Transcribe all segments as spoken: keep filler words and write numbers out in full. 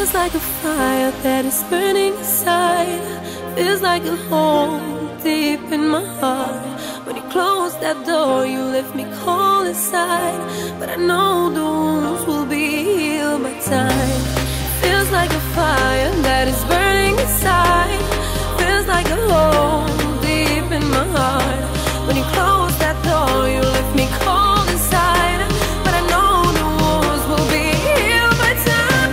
Feels like a fire that is burning inside. Feels like a hole deep in my heart. When you close that door, you left me cold inside. But I know the wounds will be healed by time. Feels like a fire that is burning inside. Feels like a hole deep in my heart. When you close that door, you left me cold inside. But I know the wounds will be healed by time.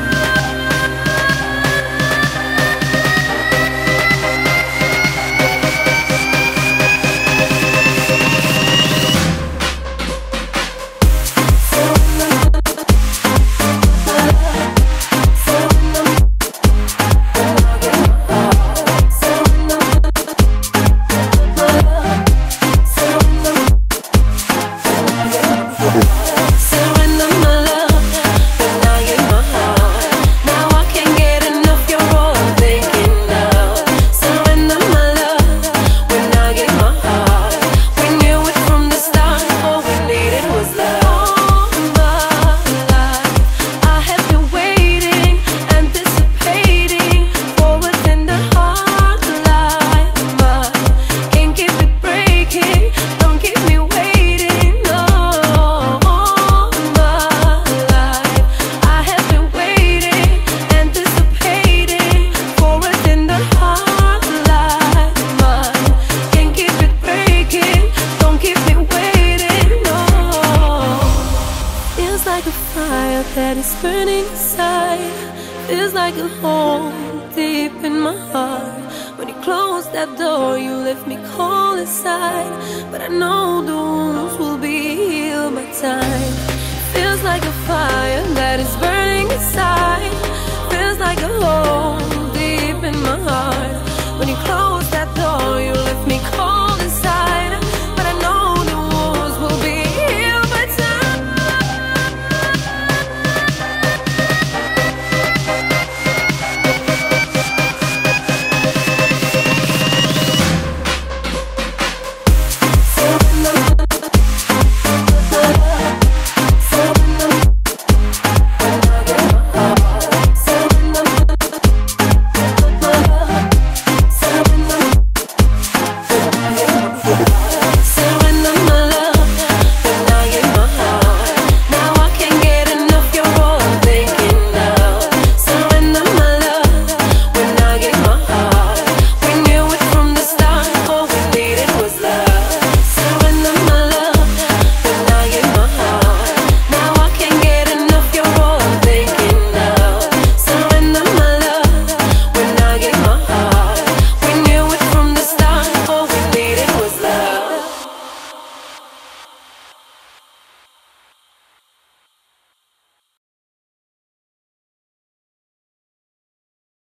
That is burning inside. Feels like a hole deep in my heart. When you close that door, you left me cold inside. But I know the wounds will be healed by time. Feels like a fire that is burning inside. Feels like a hole